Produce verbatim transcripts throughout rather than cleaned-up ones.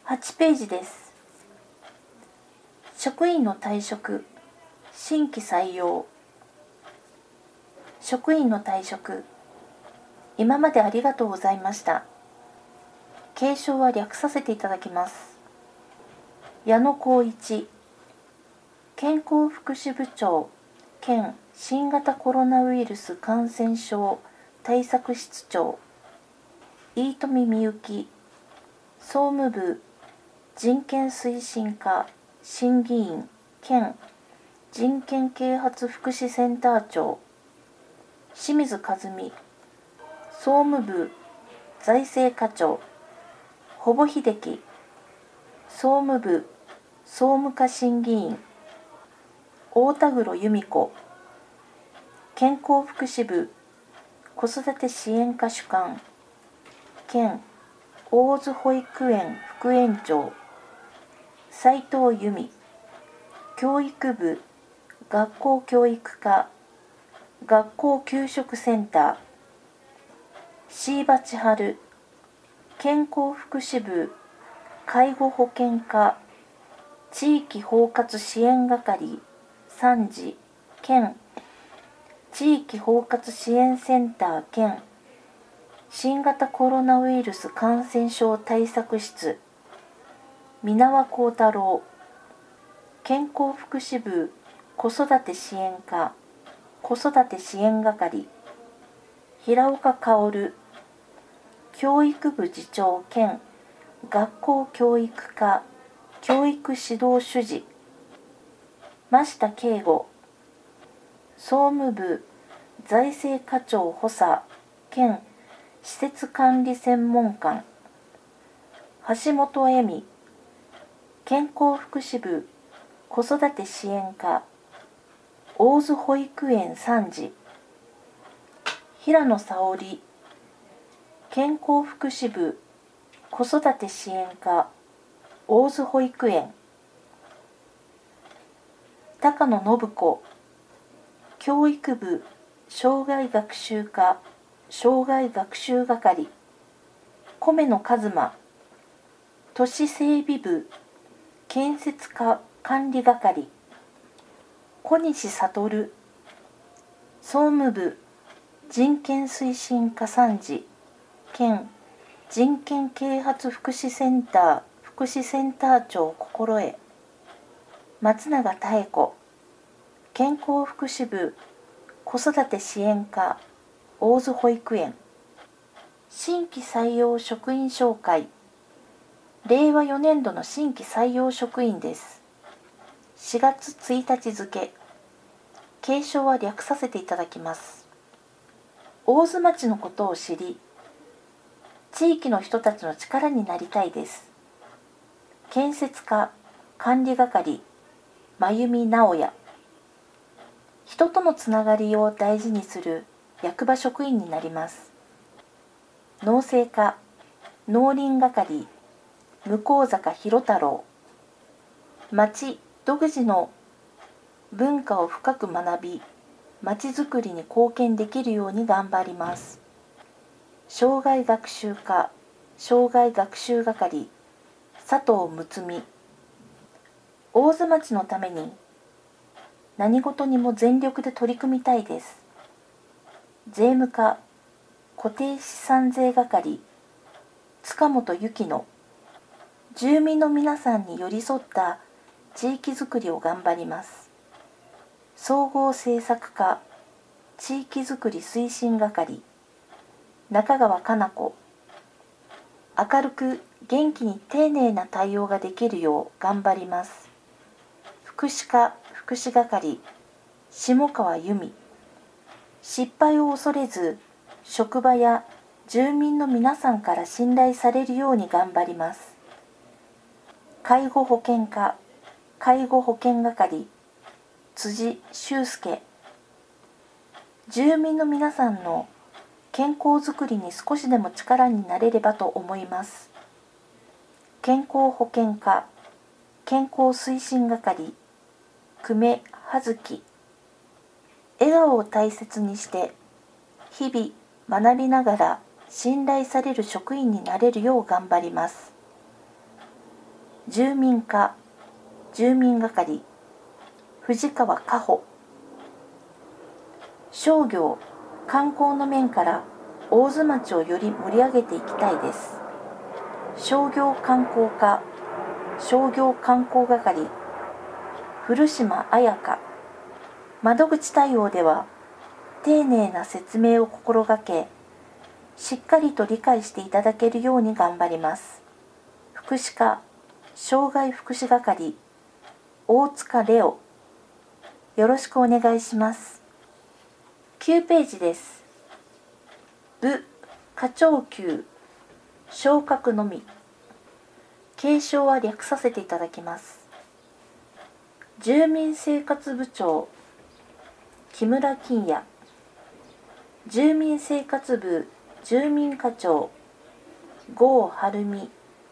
はちページです。職員の退職、新規採用。職員の退職、今までありがとうございました。継承は略させていただきます。矢野光一、健康福祉部長兼新型コロナウイルス感染症対策室長。飯富美幸、総務部人権推進課審議員兼人権啓発福祉センター長。清水和美、総務部財政課長。保保秀樹、総務部総務課審議員。大田黒由美子、健康福祉部子育て支援課主幹兼大津保育園副園長。斉藤由美、教育部学校教育課学校給食センター。椎葉千春、健康福祉部介護保険課地域包括支援係さん次兼地域包括支援センター兼新型コロナウイルス感染症対策室。箕輪幸太郎、健康福祉部子育て支援課子育て支援係。平岡薫、教育部次長兼学校教育課教育指導主事。増田圭吾、総務部財政課長補佐兼施設管理専門官。橋本恵美、健康福祉部子育て支援課大津保育園さん次。平野沙織、健康福祉部子育て支援課大津保育園。高野信子、教育部障害学習課障害学習係。米野一馬、都市整備部建設課管理係。小西悟、総務部人権推進課さん次兼人権啓発福祉センター福祉センター長心得。松永妙子、健康福祉部子育て支援課大津保育園。新規採用職員紹介。れいわよねんどの新規採用職員です。しがつついたち付。継承は略させていただきます。大津町のことを知り、地域の人たちの力になりたいです。建設課管理係真由美直也。人とのつながりを大事にする役場職員になります。農政課農林係向坂博太郎。町独自の文化を深く学び、町づくりに貢献できるように頑張ります。障害学習課障害学習係佐藤睦美。大津町のために何事にも全力で取り組みたいです。税務課固定資産税係塚本由紀乃。住民の皆さんに寄り添った地域づくりを頑張ります。総合政策課地域づくり推進係中川かな子。明るく元気に丁寧な対応ができるよう頑張ります。福祉課福祉係下川由美。失敗を恐れず職場や住民の皆さんから信頼されるように頑張ります。介護保険課介護保険係辻修介。住民の皆さんの健康づくりに少しでも力になれればと思います。健康保険課健康推進係久米葉月。笑顔を大切にして日々学びながら信頼される職員になれるよう頑張ります。 住民課住民係藤川果歩。商業・観光の面から大津町をより盛り上げていきたいです。商業観光課商業観光係古島彩香。窓口対応では丁寧な説明を心がけ、しっかりと理解していただけるように頑張ります。福祉課障害福祉係大塚レオ。よろしくお願いします。きゅうページです。部課長級昇格のみ。継承は略させていただきます。住民生活部長木村金也。住民生活部住民課長郷晴美。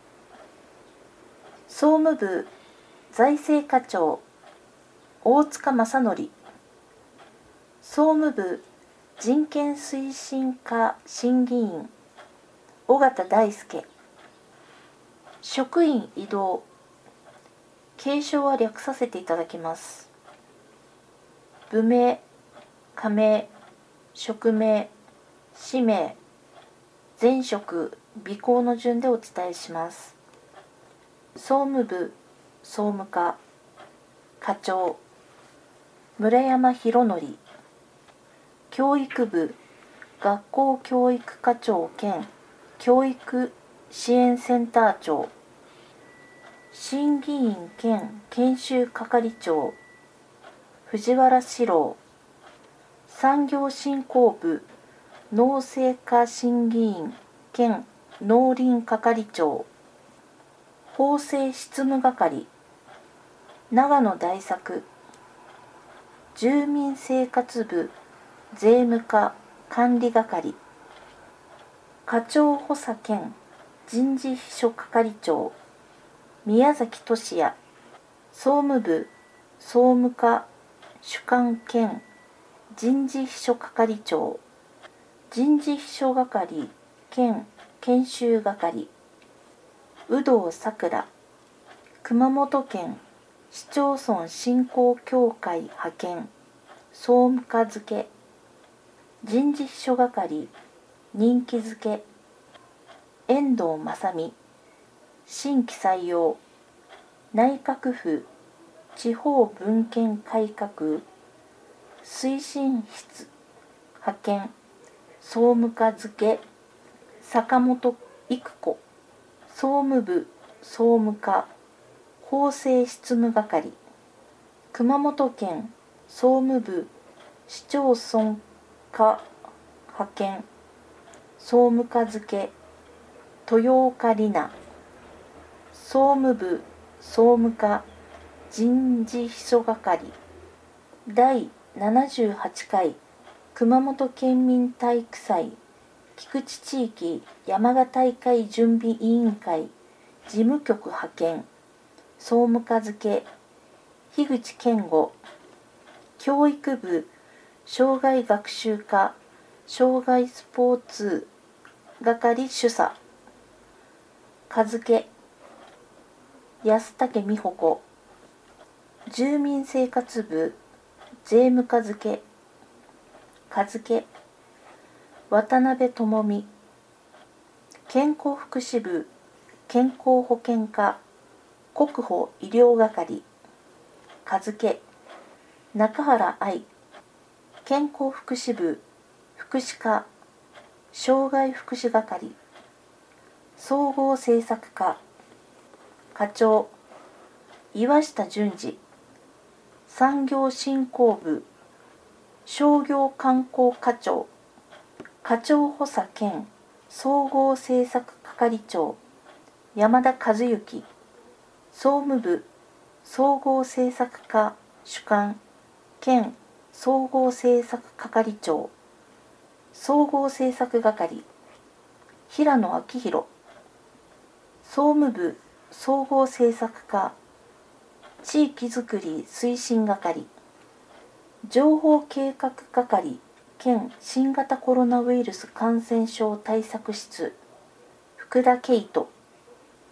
総務部財政課長大塚正則。総務部人権推進課審議員尾形大輔。職員異動。継承は略させていただきます。部名、課名、職名、氏名、前職、備考の順でお伝えします。総務部総務課課長村山博則。教育部学校教育課長兼教育支援センター長審議員兼研修係長藤原史郎。産業振興部農政課審議員兼農林係長法制執務係長野大作。住民生活部税務課管理係課長補佐兼人事秘書係長宮崎俊也。総務部総務課主幹兼人事秘書係長人事秘書係兼研修係有働さくら。熊本県市町村振興協会派遣総務課付け人事秘書係任期付け遠藤正美。新規採用内閣府地方分権改革推進室派遣総務課付け坂本育子。総務部総務課法制執務係熊本県総務部市町村課派遣総務課付け豊岡里奈。総務部総務課人事秘書係だいななじゅうはちかい熊本県民体育祭菊池地域山鹿大会準備委員会事務局派遣総務課付け樋口健吾。教育部障害学習課障害スポーツ係主査課付け安武美穂子。住民生活部税務課付け課付け渡辺智美。健康福祉部健康保険課国保医療係課付け中原愛。健康福祉部福祉課障害福祉係総合政策課課長岩下淳二。産業振興部商業観光課長課長補佐兼総合政策係長山田和幸。総務部総合政策課主幹兼総合政策係長総合政策係平野昭弘。総務部総合政策課地域づくり推進係情報計画係兼新型コロナウイルス感染症対策室福田圭人。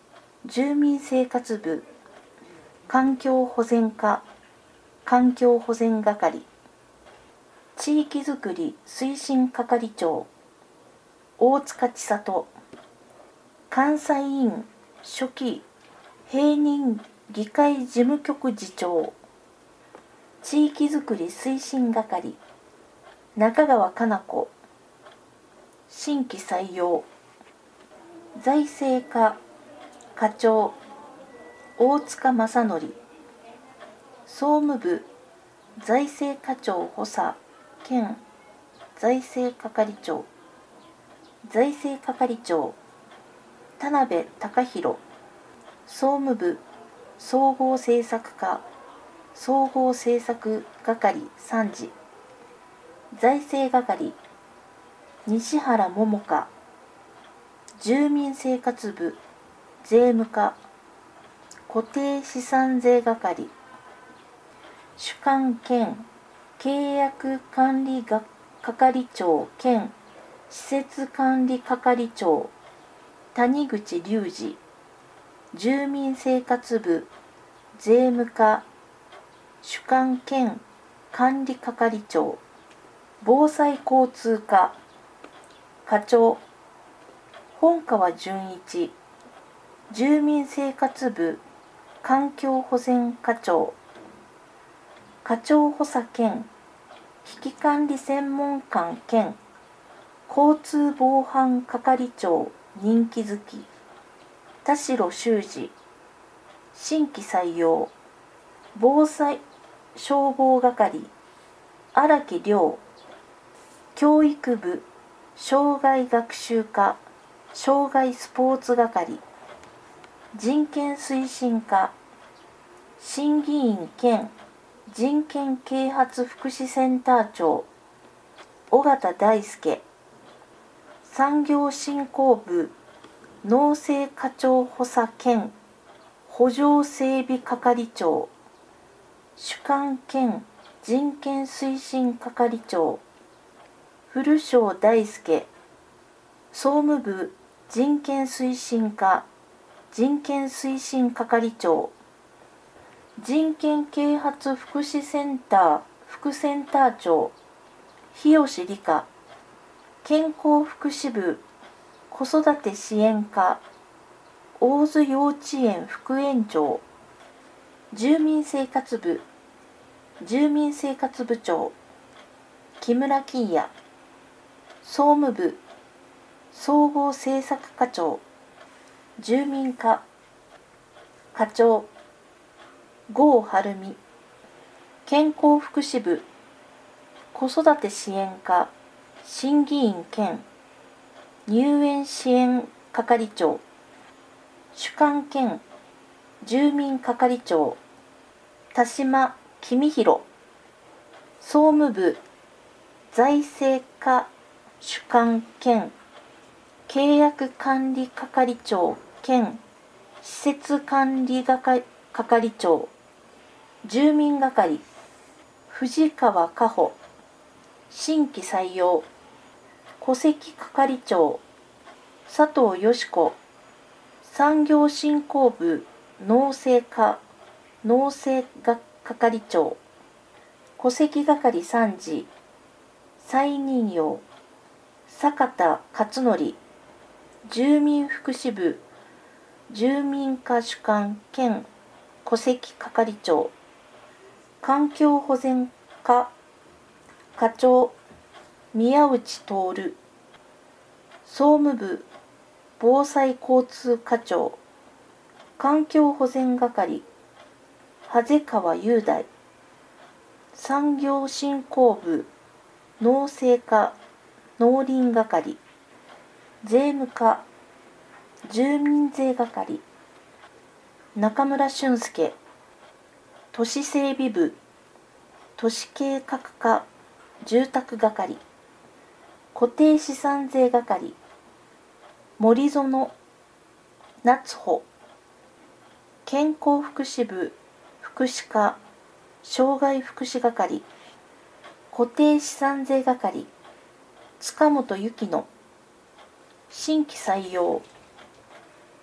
住民生活部環境保全課環境保全係、地域づくり推進係長大塚千里、監査委員書記平任議会事務局次長、地域づくり推進係中川かな子、新規採用財政課課長大塚正則、総務部財政課長補佐兼財政係長、財政係長田辺隆弘、総務部総合政策課総合政策係さん次、財政係西原桃香、住民生活部税務課固定資産税係、主管兼契約管理係長兼施設管理係長谷口隆二、住民生活部税務課主管兼管理係長防災交通課課長本川純一、住民生活部環境保全課長課長補佐兼危機管理専門官兼交通防犯係長任期付き田代修二、新規採用防災消防係荒木亮、教育部障害学習課障害スポーツ係、人権推進課審議員兼人権啓発福祉センター長尾形大輔、産業振興部農政課長補佐兼補助整備係長主管兼人権推進係長古庄大輔、総務部人権推進課人権推進係長人権啓発福祉センター副センター長日吉理香、健康福祉部子育て支援課大津幼稚園副園長、住民生活部住民生活部長木村金也、総務部総合政策課長住民課課長郷晴美、健康福祉部子育て支援課審議員兼入園支援係長主管兼住民係長田島公弘、総務部財政課主管兼契約管理係長兼施設管理係長住民係藤川果歩、新規採用戸籍係長佐藤よし子、産業振興部農政課農政係長戸籍係さん次、再任用坂田勝則、住民福祉部住民課主管兼戸籍係長環境保全課課長宮内徹、総務部防災交通課長環境保全係長谷川雄大、産業振興部農政課農林係税務課住民税係中村俊介、都市整備部都市計画課住宅係固定資産税係森園夏穂、健康福祉部福祉課障害福祉係固定資産税係塚本由紀乃、新規採用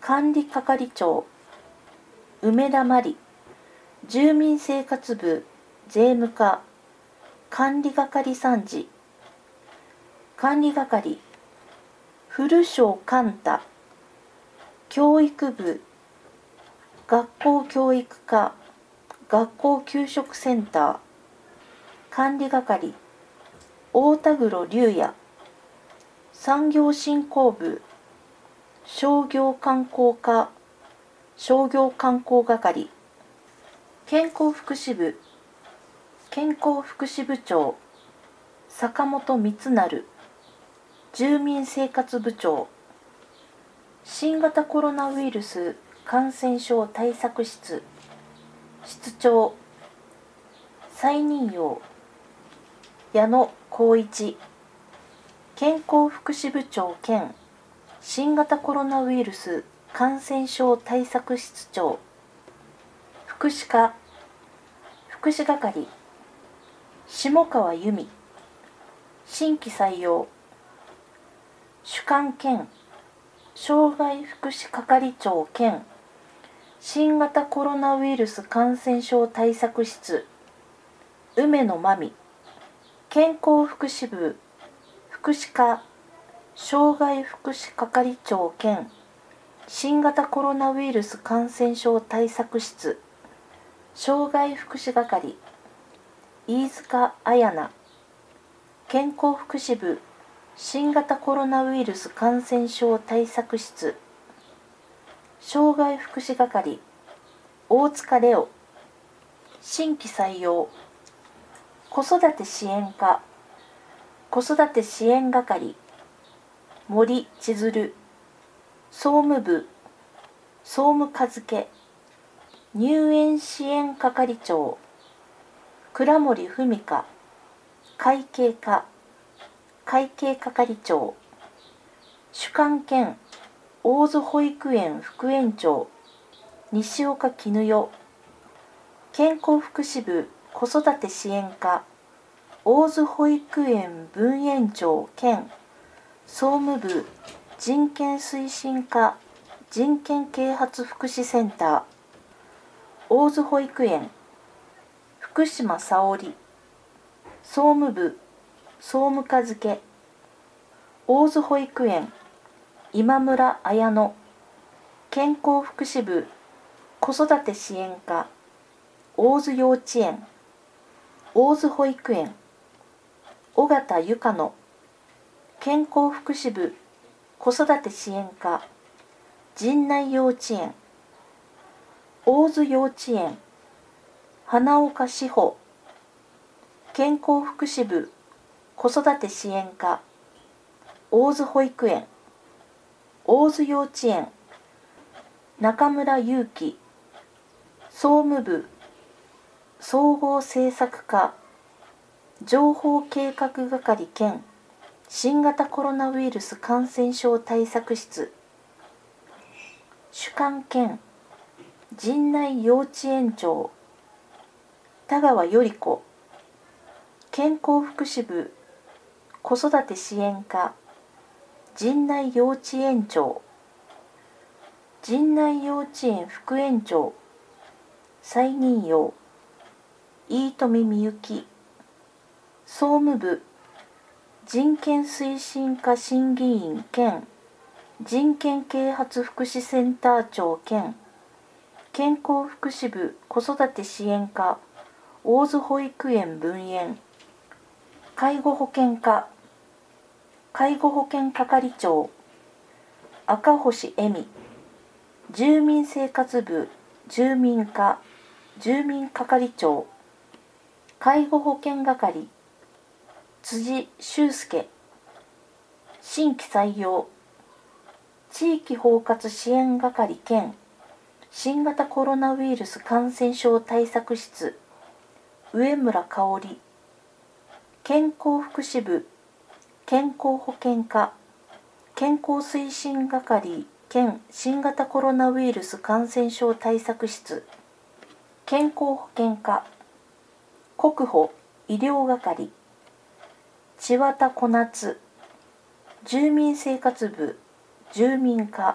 管理係長梅田真理、住民生活部税務課管理係参事、管理係古庄寛太、教育部学校教育課学校給食センター管理係大田黒龍也、産業振興部商業観光課商業観光係健康福祉部健康福祉部長坂本光成、住民生活部長新型コロナウイルス感染症対策室室長再任用矢野光一、健康福祉部長兼新型コロナウイルス感染症対策室長福祉課福祉係下川由美、新規採用主幹兼障害福祉係長兼新型コロナウイルス感染症対策室梅野真美、健康福祉部福祉課障害福祉係長兼新型コロナウイルス感染症対策室障害福祉係飯塚彩菜、健康福祉部新型コロナウイルス感染症対策室障害福祉係大塚レオ、新規採用子育て支援課子育て支援係森千鶴、総務部総務課付入園支援係長倉森文香、会計課会計係長主幹兼大津保育園副園長西岡絹代、健康福祉部子育て支援課大津保育園分園長兼総務部人権推進課人権啓発福祉センター大津保育園福島沙織、総務部総務課付大津保育園今村彩乃、健康福祉部子育て支援課大津幼稚園大津保育園尾形由香乃、健康福祉部子育て支援課陣内幼稚園大津幼稚園花岡志保、健康福祉部子育て支援課大津保育園大津幼稚園中村祐樹、総務部総合政策課情報計画係兼新型コロナウイルス感染症対策室主幹兼陣内幼稚園長田川頼子、健康福祉部子育て支援課陣内幼稚園長陣内幼稚園副園長再任用飯富美幸、総務部人権推進課審議員兼人権啓発福祉センター長兼健康福祉部子育て支援課大津保育園分園介護保険課介護保険係長赤星恵美、住民生活部住民課住民係長介護保険係辻修介、新規採用地域包括支援係兼新型コロナウイルス感染症対策室上村香織、健康福祉部健康保険課健康推進係兼新型コロナウイルス感染症対策室健康保険課国保医療係千綿小夏、住民生活部住民課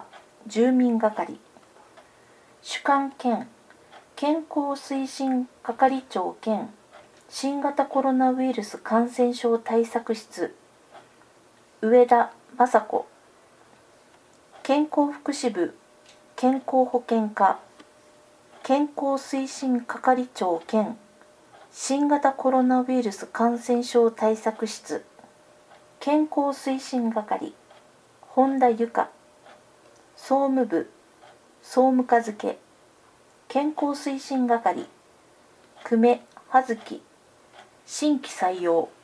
住民係主幹兼健康推進係長兼新型コロナウイルス感染症対策室上田雅子健康福祉部健康保険課健康推進係長兼新型コロナウイルス感染症対策室健康推進係本田由香総務部総務課付健康推進係久米葉月新規採用